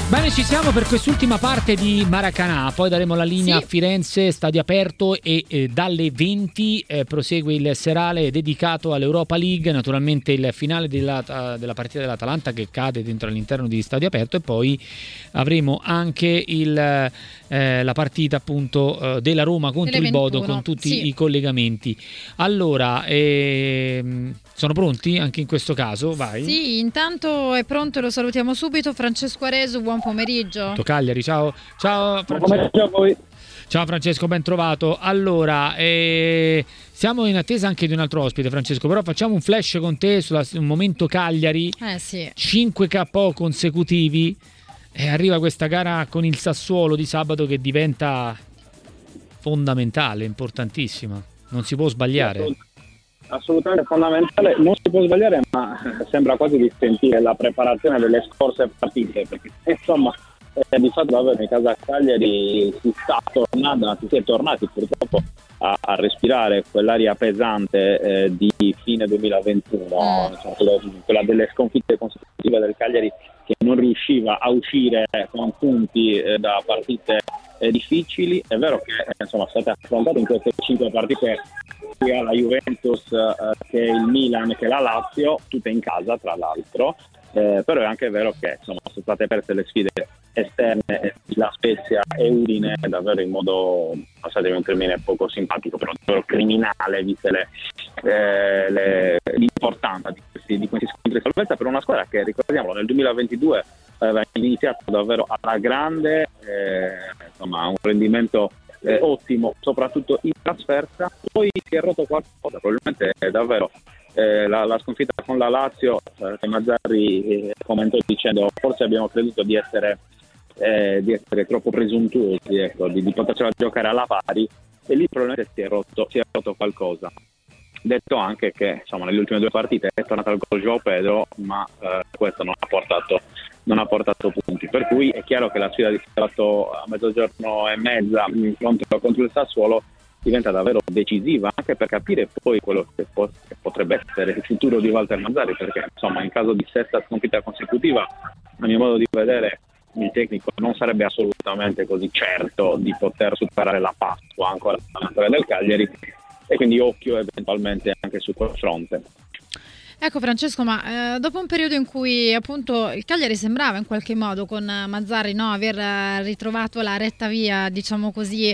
Bene, ci siamo per quest'ultima parte di Maracanã, poi daremo la linea a Firenze, stadio aperto e dalle 20 prosegue il serale dedicato all'Europa League, naturalmente il finale della partita dell'Atalanta che cade dentro all'interno di stadio aperto, e poi avremo anche la partita appunto della Roma contro il Bodo con tutti i collegamenti. Allora, sono pronti anche in questo caso? Vai. Sì, intanto è pronto, lo salutiamo subito, Francesco Aresu, buon pomeriggio. Cagliari, ciao Francesco. Buon pomeriggio a voi. Ciao Francesco, ben trovato. Allora, siamo in attesa anche di un altro ospite, Francesco, però facciamo un flash con te sul momento Cagliari. Sì. 5 KO consecutivi e arriva questa gara con il Sassuolo di sabato che diventa fondamentale, importantissima. Non si può sbagliare. Assolutamente fondamentale, non si può sbagliare, ma sembra quasi di sentire la preparazione delle scorse partite, perché insomma di fatto davvero in casa Cagliari si è tornati purtroppo a respirare quell'aria pesante di fine 2021, quella delle sconfitte consecutive del Cagliari che non riusciva a uscire con punti da partite difficili. È vero che insomma state affrontate in queste 5 partite sia la Juventus che il Milan che la Lazio, tutte in casa tra l'altro, però è anche vero che insomma sono state perse le sfide esterne, la Spezia e Udine davvero in modo, passatemi un termine poco simpatico, però davvero criminale, viste l'importanza di questi scontri di salvezza per una squadra che, ricordiamolo, nel 2022 aveva iniziato davvero alla grande, insomma un rendimento ottimo, soprattutto in trasferta, poi si è rotto qualcosa, probabilmente davvero la sconfitta con la Lazio, che Mazzarri commentò dicendo forse abbiamo creduto di essere troppo presuntuosi, ecco, di potercela giocare alla pari, e lì probabilmente si è rotto qualcosa. Detto anche che insomma nelle ultime 2 partite è tornato al gol João Pedro, ma questo non ha portato punti, per cui è chiaro che la sfida di sabato a 12:30 contro il Sassuolo diventa davvero decisiva, anche per capire poi quello che potrebbe essere il futuro di Walter Mazzarri, perché insomma in caso di 6ª sconfitta consecutiva, a mio modo di vedere, il tecnico non sarebbe assolutamente così certo di poter superare la Pasqua ancora del Cagliari, e quindi occhio eventualmente anche su quel fronte. Ecco Francesco, ma dopo un periodo in cui appunto il Cagliari sembrava in qualche modo con Mazzarri aver ritrovato la retta via, diciamo così,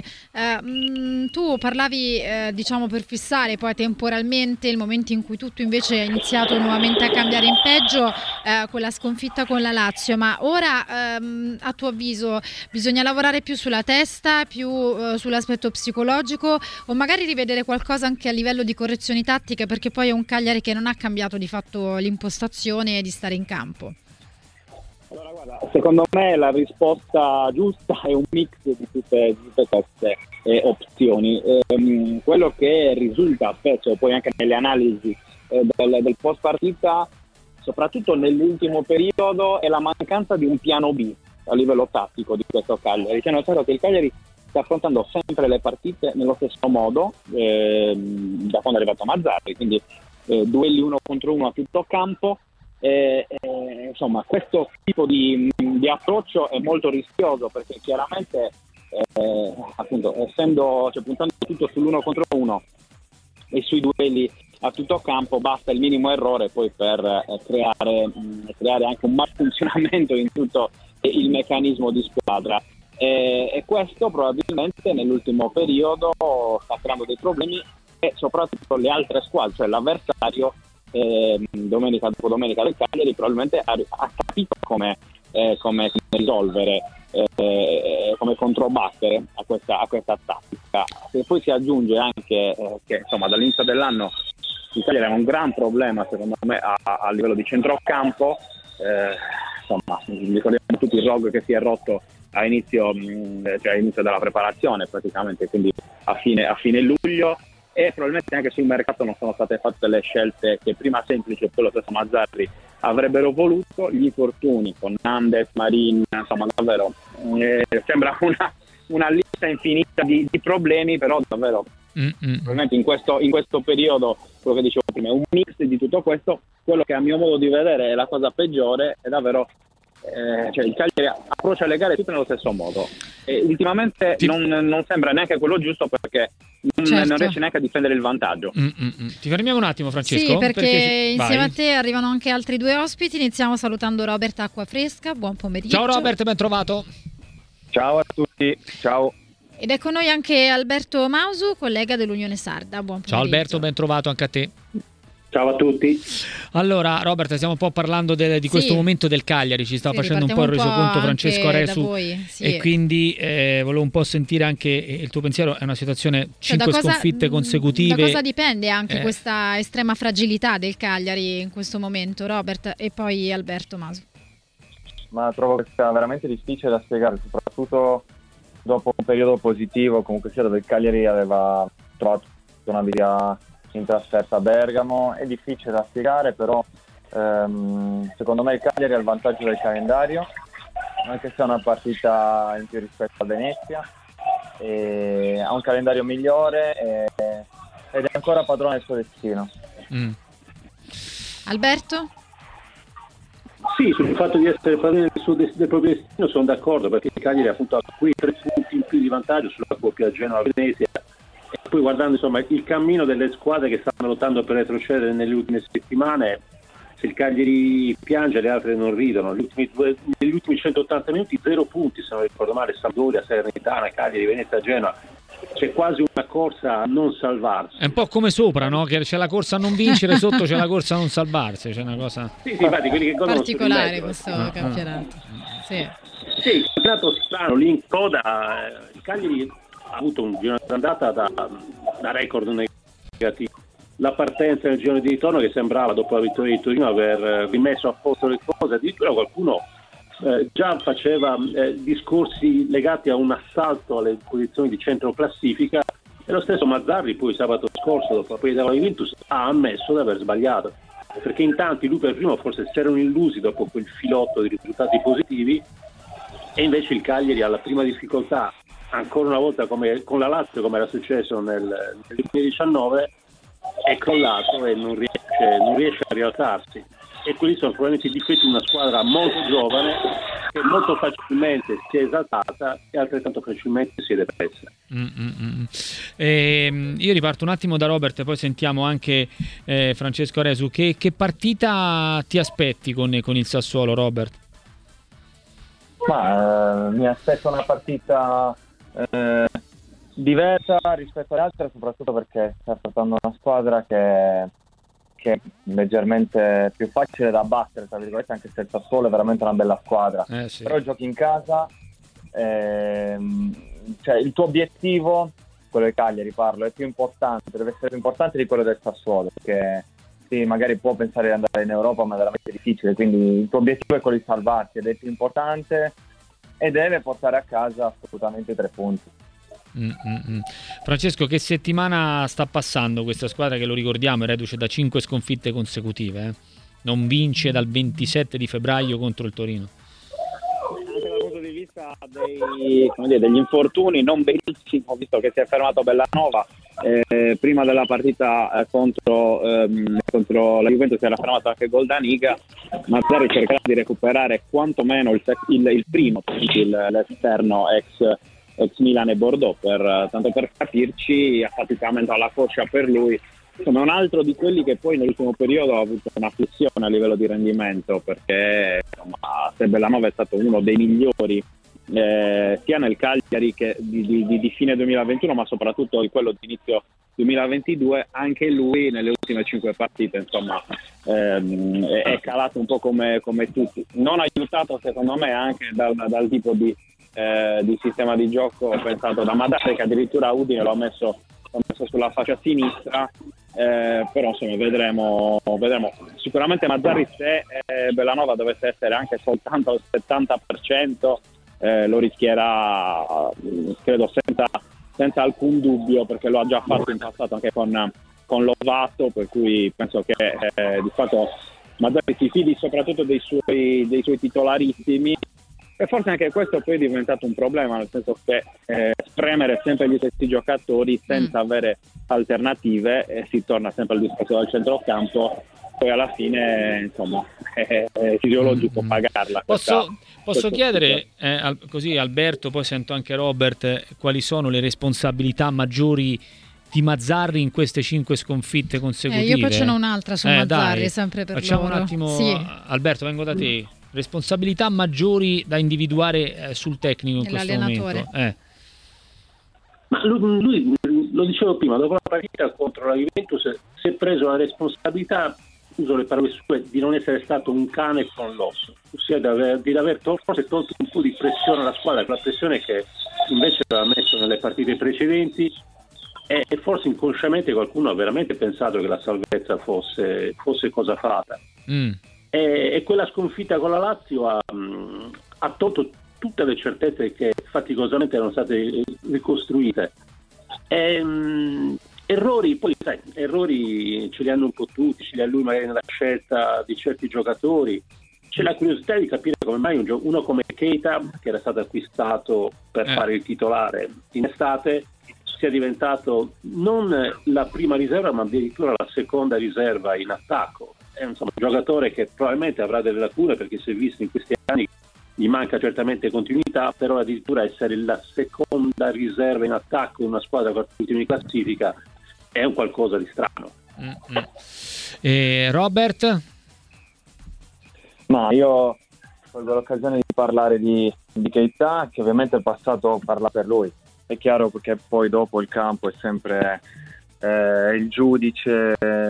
tu parlavi diciamo per fissare poi temporalmente il momento in cui tutto invece è iniziato nuovamente a cambiare in peggio con la sconfitta con la Lazio, ma ora a tuo avviso bisogna lavorare più sulla testa, più sull'aspetto psicologico, o magari rivedere qualcosa anche a livello di correzioni tattiche, perché poi è un Cagliari che non ha cambiato di fatto l'impostazione di stare in campo? Allora guarda, secondo me la risposta giusta è un mix di tutte queste opzioni. Quello che risulta spesso poi anche nelle analisi del post partita, soprattutto nell'ultimo periodo, è la mancanza di un piano B a livello tattico di questo Cagliari. Cioè, nel senso che il Cagliari sta affrontando sempre le partite nello stesso modo da quando è arrivato Mazzarri, quindi duelli 1 contro 1 a tutto campo, insomma questo tipo di approccio è molto rischioso, perché chiaramente appunto puntando tutto sull'1 contro 1 e sui duelli a tutto campo, basta il minimo errore poi per creare anche un malfunzionamento in tutto il meccanismo di squadra, e questo probabilmente nell'ultimo periodo sta creando dei problemi, e soprattutto le altre squadre, cioè l'avversario domenica dopo domenica del Cagliari probabilmente ha capito come risolvere, come controbattere a questa tattica. Se poi si aggiunge anche che insomma dall'inizio dell'anno il Cagliari ha un gran problema secondo me a livello di centrocampo, insomma ricordiamo tutti il ROG che si è rotto a inizio della preparazione praticamente, quindi a fine luglio, e probabilmente anche sul mercato non sono state fatte le scelte che prima semplici e poi lo stesso Mazzarri avrebbero voluto. Gli infortuni con Nandes, Marin, insomma davvero sembra una lista infinita di problemi, però davvero probabilmente in questo periodo, quello che dicevo prima, è un mix di tutto questo. Quello che a mio modo di vedere è la cosa peggiore è davvero cioè il Cagliari approccia le gare tutte nello stesso modo e ultimamente non sembra neanche quello giusto, perché non riesce neanche a difendere il vantaggio. Ti fermiamo un attimo, Francesco? Sì, perché insieme a te arrivano anche altri due ospiti. Iniziamo salutando Robert Acquafresca. Buon pomeriggio. Ciao Robert, ben trovato. Ciao a tutti, ciao. Ed è con noi anche Alberto Mausu, collega dell'Unione Sarda. Buon pomeriggio. Ciao Alberto, ben trovato anche a te. Ciao a tutti. Allora Robert, stiamo un po' parlando di questo momento del Cagliari, ci sta facendo un po' il resoconto Francesco Aresu e quindi volevo un po' sentire anche il tuo pensiero. È una situazione 5 sconfitte consecutive. Da cosa dipende anche questa estrema fragilità del Cagliari in questo momento, Robert? E poi Alberto Mausu. Ma trovo che sia veramente difficile da spiegare, soprattutto dopo un periodo positivo, comunque sia, dove il Cagliari aveva trovato una via in trasferta a Bergamo. È difficile da spiegare, però secondo me il Cagliari ha il vantaggio del calendario, anche se è una partita in più rispetto a Venezia, e ha un calendario migliore ed è ancora padrone del suo destino. Alberto? Sì, sul fatto di essere padrone del proprio destino sono d'accordo, perché il Cagliari ha puntato qui 3 punti in più di vantaggio sulla coppia Genoa-Venezia. E poi guardando insomma il cammino delle squadre che stanno lottando per retrocedere nelle ultime settimane, se il Cagliari piange le altre non ridono. Negli ultimi 180 minuti 0 punti, se non ricordo male, Sampdoria, Salernitana, Cagliari, Venezia, Genoa. C'è quasi una corsa a non salvarsi. È un po' come sopra, no? Che c'è la corsa a non vincere, sotto c'è la corsa a non salvarsi. C'è una cosa infatti quelli che godono particolare questo campionato. Sì, il campionato strano, lì in coda. Il Cagliari ha avuto un girone d'andata da record negativo. La partenza nel girone di ritorno, che sembrava, dopo la vittoria di Torino, aver rimesso a posto le cose. Addirittura qualcuno già faceva discorsi legati a un assalto alle posizioni di centro classifica, e lo stesso Mazzarri poi sabato scorso, dopo la partita con la Juventus, ha ammesso di aver sbagliato, perché in tanti lui per primo forse si erano illusi dopo quel filotto di risultati positivi, e invece il Cagliari alla prima difficoltà, ancora una volta come con la Lazio, come era successo nel 2019, è crollato e non riesce a rialzarsi. E quelli sono probabilmente i difetti di una squadra molto giovane, che molto facilmente si è esaltata e altrettanto facilmente si è depressa. Io riparto un attimo da Robert, poi sentiamo anche Francesco Aresu. Che partita ti aspetti con il Sassuolo, Robert? Mi aspetto una partita diversa rispetto alle altre, soprattutto perché sta affrontando una squadra che è leggermente più facile da battere, tra virgolette, anche se il Sassuolo è veramente una bella squadra. Sì. Però giochi in casa, cioè il tuo obiettivo, quello del Cagliari parlo, è più importante, deve essere più importante di quello del Sassuolo, perché sì, magari può pensare di andare in Europa, ma è veramente difficile, quindi il tuo obiettivo è quello di salvarti ed è più importante, e deve portare a casa assolutamente 3 punti. Francesco, che settimana sta passando questa squadra, che lo ricordiamo è reduce da 5 sconfitte consecutive, non vince dal 27 di febbraio contro il Torino. Anche dal punto di vista degli infortuni non benissimo, visto che si è fermato Bellanova, prima della partita contro la Juventus si era fermato anche Goldaniga. Mazzarri cercherà di recuperare quantomeno il primo, l'esterno ex Milan e Bordeaux, tanto per capirci, affaticamento alla coscia per lui. Insomma, è un altro di quelli che poi nell'ultimo periodo ha avuto una flessione a livello di rendimento, perché se Bellanova è stato uno dei migliori sia nel Cagliari che di fine 2021, ma soprattutto di quello di inizio 2022, anche lui nelle ultime 5 partite insomma è calato un po' come tutti, non aiutato secondo me anche dal tipo di sistema di gioco pensato da Mazzarri, che addirittura Udine l'ho messo sulla faccia sinistra, però insomma vedremo. Sicuramente Mazzarri, se Bellanova dovesse essere anche soltanto al 70%, lo rischierà, credo senza alcun dubbio, perché lo ha già fatto in passato anche con Lovato, per cui penso che di fatto Mazzarri si fidi soprattutto dei suoi titolarissimi. E forse anche questo poi è diventato un problema, nel senso che spremere sempre gli stessi giocatori senza avere alternative, si torna sempre al discorso del centrocampo, poi alla fine insomma è fisiologico pagarla. Posso chiedere così Alberto, poi sento anche Robert, quali sono le responsabilità maggiori di Mazzarri in queste 5 sconfitte consecutive? Io poi ce n'ho un'altra su Mazzarri, dai, sempre per facciamo loro. un attimo, sì. Alberto, vengo da te. Responsabilità maggiori da individuare sul tecnico in questo momento? Ma lui, lo dicevo prima, dopo la partita contro la Juventus si è preso la responsabilità, uso le parole sue, di non essere stato un cane con l'osso, ossia di aver forse tolto un po' di pressione alla squadra, quella pressione che invece aveva messo nelle partite precedenti, e forse inconsciamente qualcuno ha veramente pensato che la salvezza fosse cosa fatta. E quella sconfitta con la Lazio ha tolto tutte le certezze che faticosamente erano state ricostruite. Errori, poi sai, errori ce li hanno un po' tutti, ce li ha lui magari nella scelta di certi giocatori. C'è la curiosità di capire come mai uno come Keita, che era stato acquistato per fare il titolare in estate, sia diventato non la prima riserva ma addirittura la seconda riserva in attacco. È insomma un giocatore che probabilmente avrà delle lacune, perché si è visto in questi anni gli manca certamente continuità, però addirittura essere la seconda riserva in attacco in una squadra con ultimi in classifica è un qualcosa di strano. Robert? Ma io colgo l'occasione di parlare di Keita, che ovviamente il passato parla per lui. È chiaro che poi dopo il campo è sempre il giudice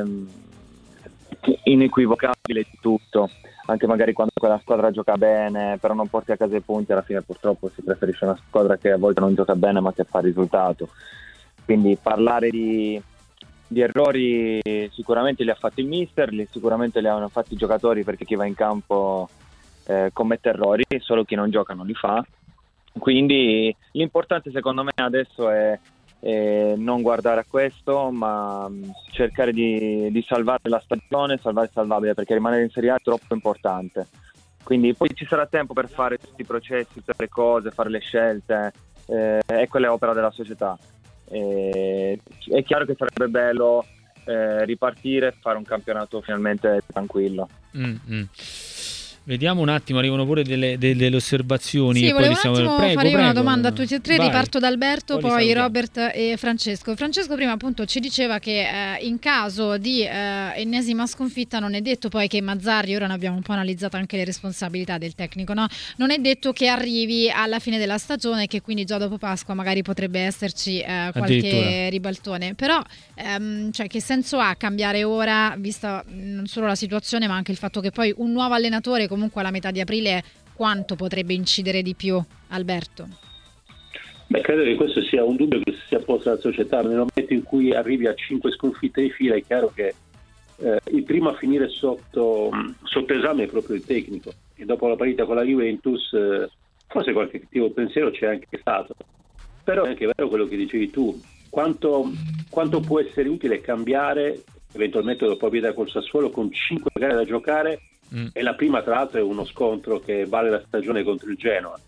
inequivocabile di tutto, anche magari quando quella squadra gioca bene però non porti a casa i punti, alla fine purtroppo si preferisce una squadra che a volte non gioca bene ma che fa risultato. Quindi parlare di errori sicuramente li ha fatti il mister, sicuramente li hanno fatti i giocatori, perché chi va in campo commette errori, solo chi non gioca non li fa. Quindi l'importante secondo me adesso è non guardare a questo, ma cercare di salvare la stagione, salvare il salvabile, perché rimanere in Serie A è troppo importante. Quindi poi ci sarà tempo per fare tutti i processi, tutte le cose, fare le scelte, e quella è opera della società. È chiaro che sarebbe bello ripartire e fare un campionato finalmente tranquillo. Vediamo un attimo, arrivano pure delle osservazioni. Sì, e volevo poi un attimo fare una domanda a tutti e tre. Vai. Riparto da Alberto, poi salutiamo. Robert e Francesco. Francesco prima appunto ci diceva che in caso di ennesima sconfitta non è detto poi che Mazzarri, ora ne abbiamo un po' analizzato anche le responsabilità del tecnico, no? Non è detto che arrivi alla fine della stagione e che quindi già dopo Pasqua magari potrebbe esserci qualche ribaltone. Però cioè, che senso ha cambiare ora, vista non solo la situazione ma anche il fatto che poi un nuovo allenatore comunque alla metà di aprile quanto potrebbe incidere di più, Alberto? Beh, credo che questo sia un dubbio che si sia posto la società. Nel momento in cui arrivi a 5 sconfitte di fila è chiaro che il primo a finire sotto esame è proprio il tecnico, e dopo la partita con la Juventus forse qualche cattivo pensiero c'è anche stato, però è anche vero quello che dicevi tu, quanto può essere utile cambiare eventualmente dopo la partita col Sassuolo con 5 gare da giocare, e la prima tra l'altro è uno scontro che vale la stagione contro il Genoa.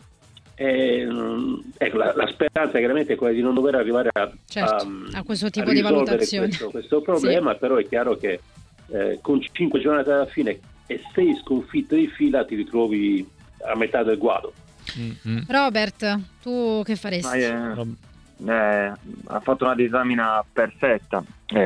Ecco, la speranza è chiaramente quella di non dover arrivare a questo tipo di valutazione, questo problema, sì. Però è chiaro che con 5 giornate alla fine e 6 sconfitte di fila ti ritrovi a metà del guado. Robert, tu che faresti? Ha fatto una disamina perfetta.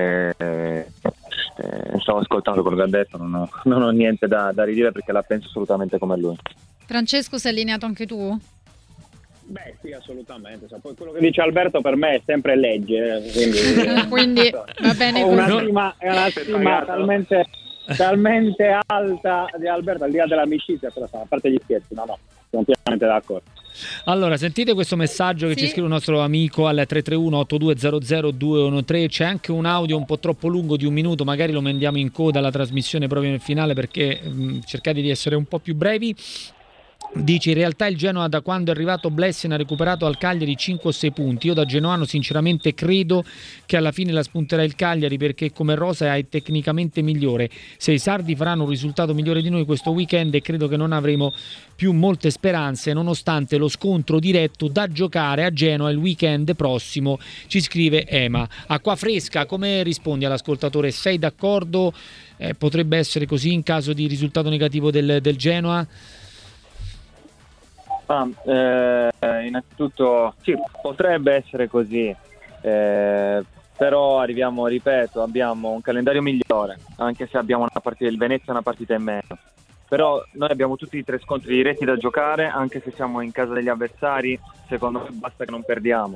Stavo ascoltando quello che ha detto, non ho niente da ridire perché la penso assolutamente come lui. Francesco, sei allineato anche tu? Beh sì, assolutamente. Poi quello che dice Alberto per me è sempre legge, quindi va bene così. È una stima talmente alta di Alberto, al di là dell'amicizia, però a parte gli scherzi, no, sono pienamente d'accordo. Allora, sentite questo messaggio che ci scrive un nostro amico al 331-8200-213. C'è anche un audio un po' troppo lungo di 1 minuto, magari lo mandiamo in coda alla trasmissione proprio nel finale, perché cercate di essere un po' più brevi. Dice: in realtà il Genoa, da quando è arrivato Blessing, ha recuperato al Cagliari 5 o 6 punti. Io da genoano sinceramente credo che alla fine la spunterà il Cagliari, perché come rosa è tecnicamente migliore. Se i sardi faranno un risultato migliore di noi questo weekend, credo che non avremo più molte speranze, nonostante lo scontro diretto da giocare a Genoa il weekend prossimo, ci scrive Ema. Acqua Fresca, come rispondi all'ascoltatore? Sei d'accordo? Potrebbe essere così in caso di risultato negativo del Genoa? Innanzitutto sì, potrebbe essere così, però arriviamo, ripeto, abbiamo un calendario migliore, anche se abbiamo una partita del Venezia, una partita in meno, però noi abbiamo tutti i 3 scontri diretti da giocare, anche se siamo in casa degli avversari, secondo me basta che non perdiamo.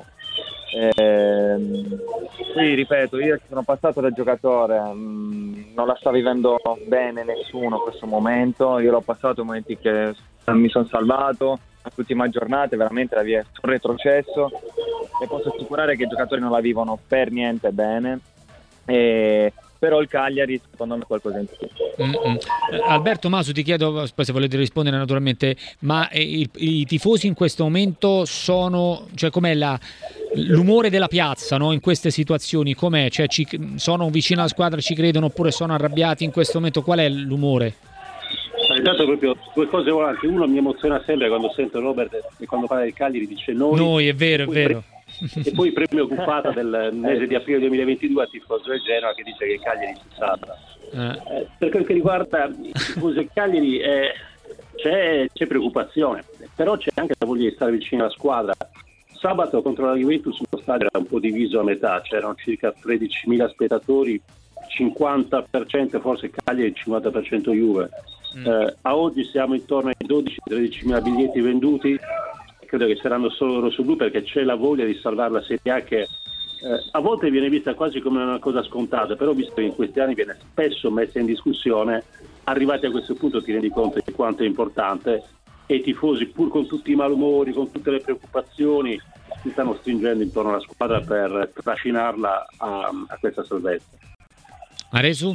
Sì, ripeto, io sono passato da giocatore, non la sta vivendo bene nessuno in questo momento, io l'ho passato in momenti che mi sono salvato, l'ultima giornata veramente la via è un retrocesso, e posso assicurare che i giocatori non la vivono per niente bene, però il Cagliari secondo me è qualcosa in più. Alberto Masu, ti chiedo, poi se volete rispondere naturalmente, ma i tifosi in questo momento sono, cioè com'è l'umore della piazza, no? In queste situazioni com'è? Cioè, sono vicino alla squadra, ci credono, oppure sono arrabbiati in questo momento? Qual è l'umore? Intanto proprio 2 cose volanti. Uno, mi emoziona sempre quando sento Robert e quando parla del Cagliari dice noi, è vero, è vero. E poi preoccupata del mese di aprile 2022 a tifoso del Genoa che dice che il Cagliari si salva. Per quel che riguarda il tifoso del Cagliari c'è preoccupazione, però c'è anche la voglia di stare vicino alla squadra. Sabato contro la Juventus lo stadio era un po' diviso a metà, c'erano circa 13.000 spettatori, 50% forse Cagliari e 50% Juve. A oggi siamo intorno ai 12-13.000 biglietti venduti, credo che saranno solo rossoblu, perché c'è la voglia di salvare la Serie A, che a volte viene vista quasi come una cosa scontata, però visto che in questi anni viene spesso messa in discussione, arrivati a questo punto ti rendi conto di quanto è importante, e i tifosi, pur con tutti i malumori, con tutte le preoccupazioni, si stanno stringendo intorno alla squadra per trascinarla a questa salvezza. Aresu?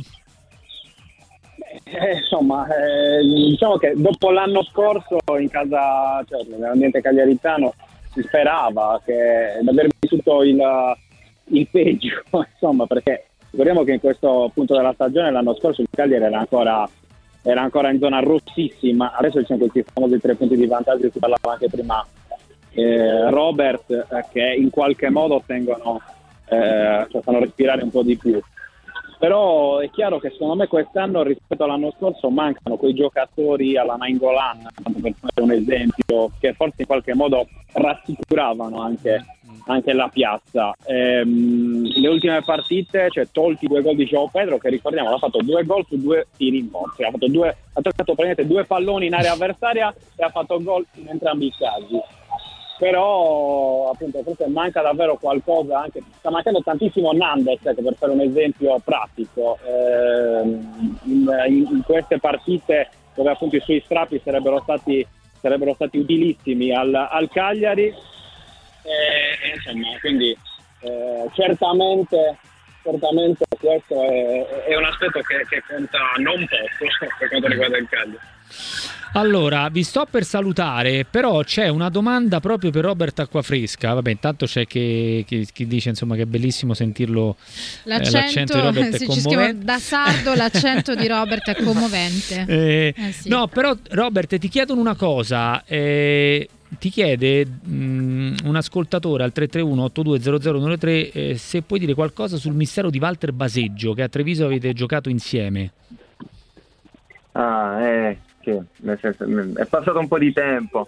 Insomma, diciamo che dopo l'anno scorso in casa, cioè nell'ambiente cagliaritano, si sperava che di aver vissuto il peggio, insomma, perché ricordiamo che in questo punto della stagione l'anno scorso il Cagliari era ancora in zona rossissima. Adesso ci sono questi famosi 3 punti di vantaggio di cui parlava anche prima Robert, che in qualche modo fanno respirare un po' di più. Però è chiaro che secondo me quest'anno rispetto all'anno scorso mancano quei giocatori alla Nainggolan, tanto per fare un esempio, che forse in qualche modo rassicuravano anche la piazza. Le ultime partite, cioè tolti 2 gol di João Pedro, che ricordiamo ha fatto 2 gol su 2 tiri in porta, ha toccato praticamente 2 palloni in area avversaria e ha fatto gol in entrambi i casi. Però appunto forse manca davvero qualcosa, anche sta mancando tantissimo Nandes, per fare un esempio pratico, in queste partite dove appunto i suoi strappi sarebbero stati utilissimi al Cagliari, insomma, quindi certamente questo è un aspetto che conta non poco per quanto riguarda il Cagliari. Allora, vi sto per salutare, però c'è una domanda proprio per Robert Acquafresca. Vabbè, intanto c'è chi dice insomma che è bellissimo sentirlo. L'accento di Robert è commovente. Da sardo l'accento di Robert è commovente. Sì. No, però Robert, ti chiedono una cosa. Ti chiede un ascoltatore al 331-8200-103 se puoi dire qualcosa sul mistero di Walter Baseggio, che a Treviso avete giocato insieme. Sì, nel senso, è passato un po' di tempo.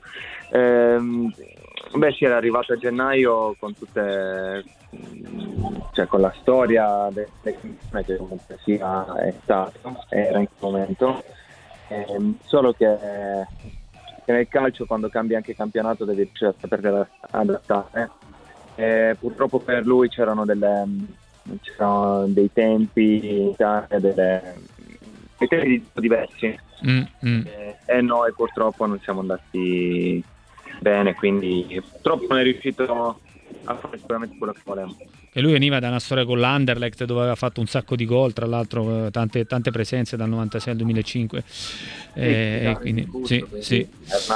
Sì, era arrivato a gennaio con tutte, cioè con la storia che comunque sia è stato, era in quel momento, solo che nel calcio quando cambia anche campionato devi riuscire a saperti adattare. Purtroppo per lui c'erano dei tempi, dei tempi diversi. E noi purtroppo non siamo andati bene, quindi purtroppo non è riuscito a fare sicuramente quello che volevamo. E lui veniva da una storia con l'Anderlecht dove aveva fatto un sacco di gol, tra l'altro tante presenze dal 96 al 2005. Quindi, sì.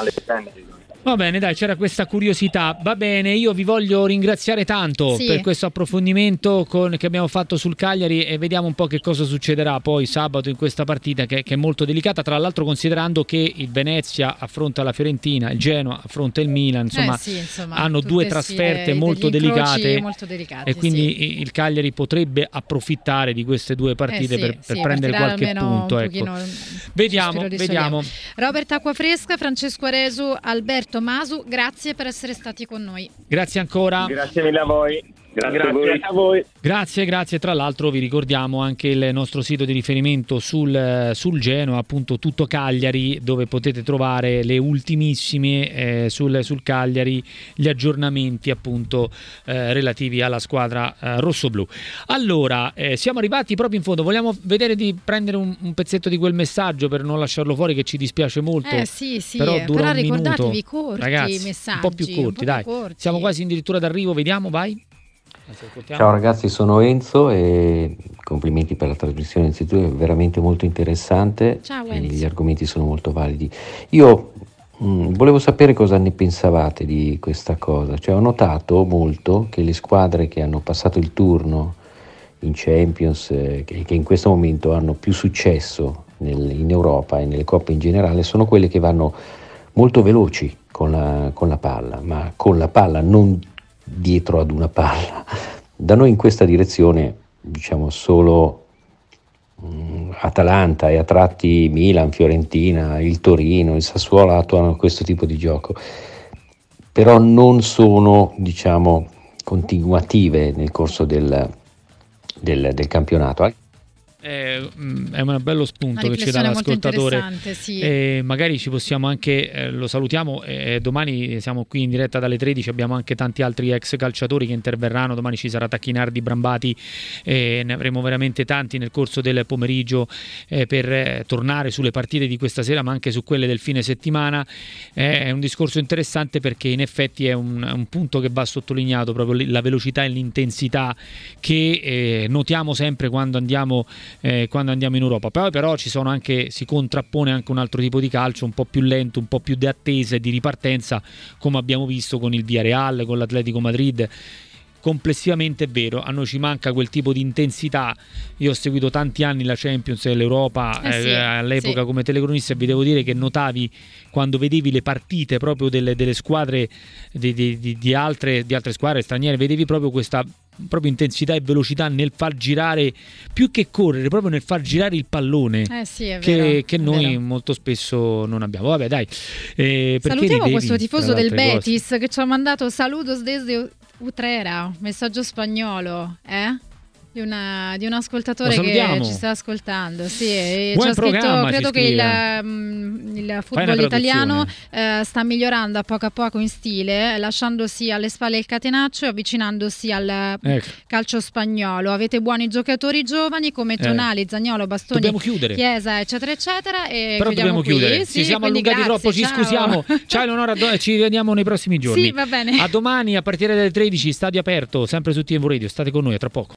Va bene, dai, c'era questa curiosità. Va bene, io vi voglio ringraziare tanto per questo approfondimento che abbiamo fatto sul Cagliari, e vediamo un po' che cosa succederà poi sabato in questa partita che è molto delicata, tra l'altro considerando che il Venezia affronta la Fiorentina, il Genoa affronta il Milan, insomma hanno due trasferte molto delicate, e quindi il Cagliari potrebbe approfittare di queste due partite per prendere qualche punto. Ecco. Vediamo. Robert Acquafresca, Francesco Aresu, Alberto Masu, grazie per essere stati con noi. Grazie ancora. Grazie mille a voi. Grazie a voi. Grazie. Tra l'altro vi ricordiamo anche il nostro sito di riferimento sul Genoa, appunto Tutto Cagliari, dove potete trovare le ultimissime sul Cagliari, gli aggiornamenti appunto relativi alla squadra rossoblù. Allora, siamo arrivati proprio in fondo, vogliamo vedere di prendere un pezzetto di quel messaggio per non lasciarlo fuori, che ci dispiace molto. Sì, però dura un ricordatevi minuto. corti, Ragazzi, messaggi, un po' più corti, dai. Siamo quasi addirittura d'arrivo, vediamo, vai. Ciao ragazzi, sono Enzo e complimenti per la trasmissione, innanzitutto è veramente molto interessante. Ciao, e Enzo. gli argomenti sono molto validi. Io volevo sapere cosa ne pensavate di questa cosa, cioè ho notato molto che le squadre che hanno passato il turno in Champions, che in questo momento hanno più successo in Europa e nelle coppe in generale, sono quelle che vanno molto veloci con la palla, ma con la palla, non dietro ad una palla. Da noi in questa direzione diciamo solo Atalanta e a tratti Milan, Fiorentina, il Torino, il Sassuolo attuano questo tipo di gioco, però non sono diciamo continuative nel corso del campionato. È un bello spunto che ci dà l'ascoltatore, sì. Magari ci possiamo anche, lo salutiamo, domani siamo qui in diretta dalle 13, abbiamo anche tanti altri ex calciatori che interverranno, domani ci sarà Tacchinardi, Brambati, ne avremo veramente tanti nel corso del pomeriggio per tornare sulle partite di questa sera ma anche su quelle del fine settimana. È un discorso interessante perché in effetti è un punto che va sottolineato, proprio la velocità e l'intensità che notiamo sempre quando andiamo in Europa. Poi però si contrappone anche un altro tipo di calcio un po' più lento, un po' più di attesa e di ripartenza, come abbiamo visto con il Villarreal, con l'Atletico Madrid. Complessivamente è vero, a noi ci manca quel tipo di intensità. Io ho seguito tanti anni la Champions e l'Europa all'epoca come telecronista, e vi devo dire che notavi, quando vedevi le partite proprio delle squadre di altre squadre straniere, vedevi proprio questa intensità e velocità nel far girare, più che correre, proprio nel far girare il pallone, che noi molto spesso non abbiamo. Vabbè, dai, salutiamo questo tifoso del Betis che ci ha mandato saludos desde Utrera, messaggio spagnolo, di un ascoltatore che ci sta ascoltando. Sì, buon ci ha scritto, credo che il football italiano sta migliorando a poco in stile, lasciandosi alle spalle il catenaccio e avvicinandosi al calcio spagnolo. Avete buoni giocatori giovani come Tonali, Zaniolo, Bastoni, Chiesa, eccetera eccetera, e però dobbiamo chiudere. Ci siamo allungati troppo, ci scusiamo. Ciao Eleonora, ci vediamo nei prossimi giorni. Sì, va bene. A domani a partire dalle 13, stadio aperto, sempre su TNV Radio. State con noi, a tra poco.